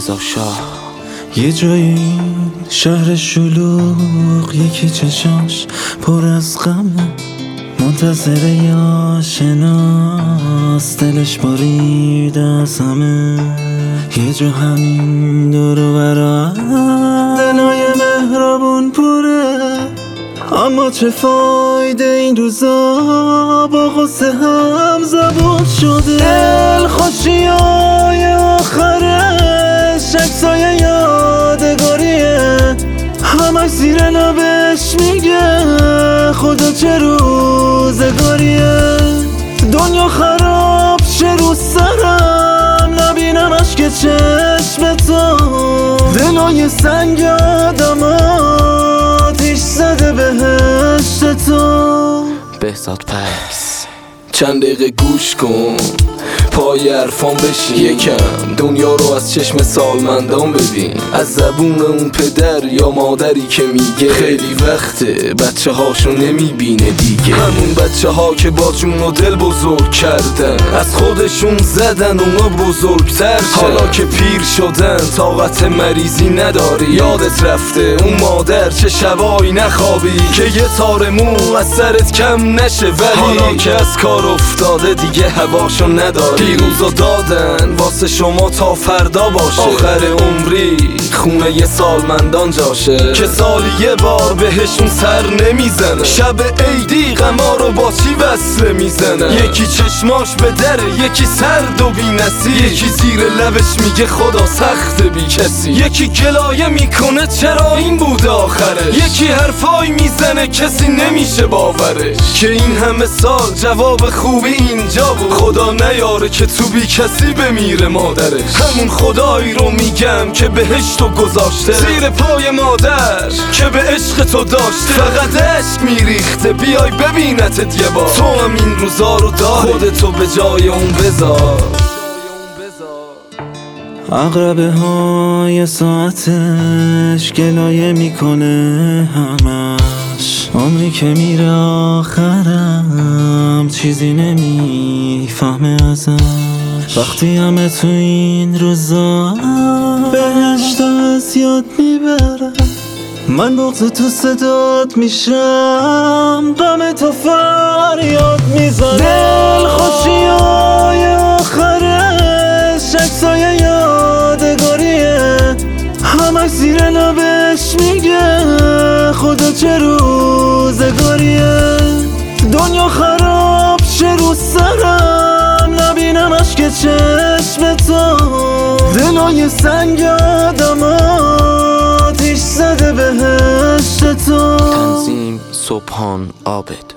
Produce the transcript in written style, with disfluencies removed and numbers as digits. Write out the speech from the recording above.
رضا شاه. یه جایی شهر شلوغ، یکی چشاش پر از غمه، منتظر یا شناس، دلش باریده از همه. یه جا همین دور و برا دلای مهربون پره، اما چه فایده این روزا با غصه هم زبون شده. دل خوشیای آخرش عکسای یادگاریه، همش زیر لبش میگه خدا چه روزگاریه. دنیا خراب شه رو سرم، نبینم اشک چشم تو، دلای سنگ آدم آتیش زده بهشت تو. بهزاد پکس. چند دقیقه گوش کن، پای حرفان بشین یکم، دنیا رو از چشم سالمندان ببین، از زبون اون پدر یا مادری که میگه خیلی وقته بچه هاشو نمیبینه دیگه. همون بچه ها که با جون و دل بزرگ کردن، از خودشون زدن اونا بزرگتر شن. حالا که پیر شدن طاقت مریضی نداری، یادت رفته اون مادر چه شبایی نخوابی که یه تار مو از سرت کم نشه، ولی حالا که از کار افتاده دیگه هواشو نداری. دیروزا دادن واسه شما تا فردا باشه، آخر عمری خونه یه سالمندان جاشه که سالی یه بار بهشون سر نمیزنه. شب عیدی غما رو با چی وصله میزنه، یکی چشماش به دره، یکی سرد و بی نصیب، یکی زیر لبش میگه خدا سخت بی کسی، یکی گلایه میکنه چرا این بوده آخرش، یکی حرفای میزنه کسی نمیشه باورش که این همه سال جواب خوبی اینجا بود. خدا نیاره که تو بی کسی بمیره مادرش، همون خدایی رو میگم که بهشتو گذاشته زیر پای مادر که به عشق تو داشته. فقط عشق میریخته بیای ببینتت یه بار، تو هم این روزا رو داری، خودتو به جای اون بذار. عقربه های ساعتش گلایه میکنه همش، عمری که میره آخرم چیزی نمیفهمه ازش. وقتی همه تو این روزا بهشت از یاد میبرم، من بغض تو صدات میشم، غم تو فریاد میزنم. دل خوشیای آخرش عکسای یادگاریه، همش زیر لبش میگه خدا چه روزگاریه. دنیا خراب شه رو سرم، نبینم اشک چشم تو، دلای سنگ آدم آتیش زده بهشت تو. تنظیم صبحان عابد.